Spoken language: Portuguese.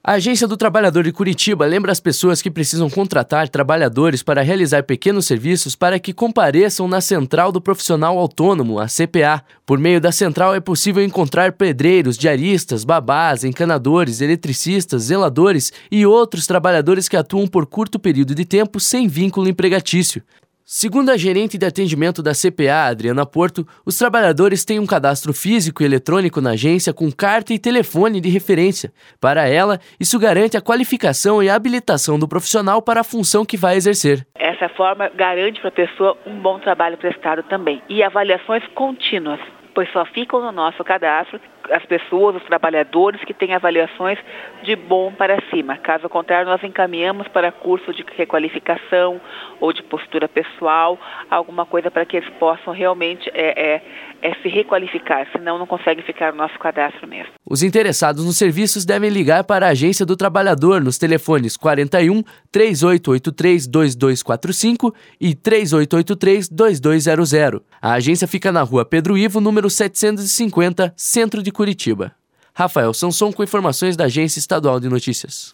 A Agência do Trabalhador de Curitiba lembra as pessoas que precisam contratar trabalhadores para realizar pequenos serviços para que compareçam na Central do Profissional Autônomo, a CPA. Por meio da central é possível encontrar pedreiros, diaristas, babás, encanadores, eletricistas, zeladores e outros trabalhadores que atuam por curto período de tempo sem vínculo empregatício. Segundo a gerente de atendimento da CPA, Adriana Porto, os trabalhadores têm um cadastro físico e eletrônico na agência com carta e telefone de referência. Para ela, isso garante a qualificação e a habilitação do profissional para a função que vai exercer. Essa forma garante para a pessoa um bom trabalho prestado também. E avaliações contínuas, pois só ficam no nosso cadastro as pessoas, os trabalhadores que têm avaliações de bom para cima. Caso contrário, nós encaminhamos para curso de requalificação ou de postura pessoal, alguma coisa para que eles possam realmente se requalificar, senão não conseguem ficar no nosso cadastro mesmo. Os interessados nos serviços devem ligar para a Agência do Trabalhador nos telefones 41 3883 2245 e 3883 2200. A agência fica na Rua Pedro Ivo, número 750, Centro de Curitiba. Rafael Sanson com informações da Agência Estadual de Notícias.